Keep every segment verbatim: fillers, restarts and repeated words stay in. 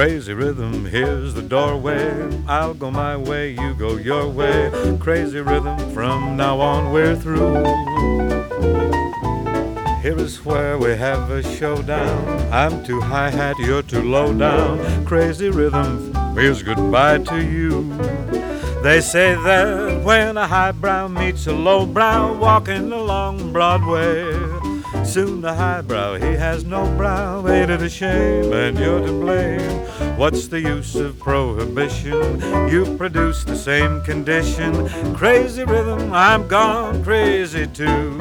Crazy rhythm, here's the doorway. I'll go my way, you go your way. Crazy rhythm, from now on we're through. Here is where we have a showdown. I'm too hi-hat, you're too low down. Crazy rhythm, here's goodbye to you. They say that when a highbrow meets a lowbrow walking along Broadway, soon the highbrow, he has no brow. Ain't it a shame, and you're to blame? What's the use of prohibition? You produce the same condition. Crazy rhythm, I'm gone crazy too.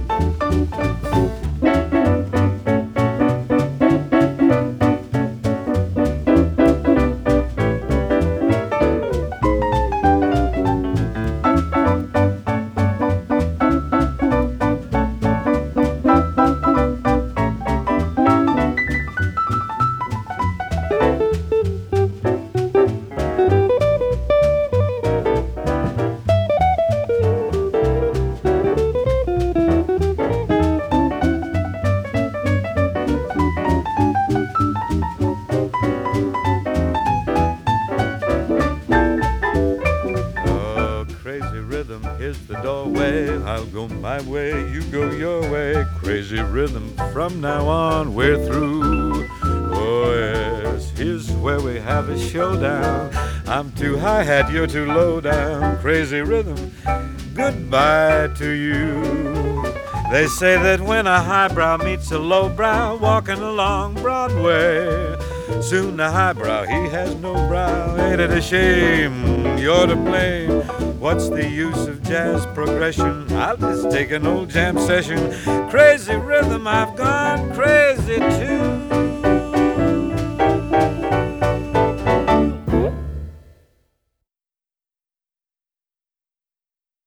Here's the doorway, I'll go my way, you go your way. Crazy rhythm, from now on we're through. Oh yes, here's where we have a showdown. I'm too hi-hat, you're too low down. Crazy rhythm, goodbye to you. They say that when a highbrow meets a lowbrow walking along Broadway, soon the highbrow, he has no brow. Ain't it a shame, you're to blame? What's the use of jazz progression? I'll just take an old jam session. Crazy rhythm, I've gone crazy.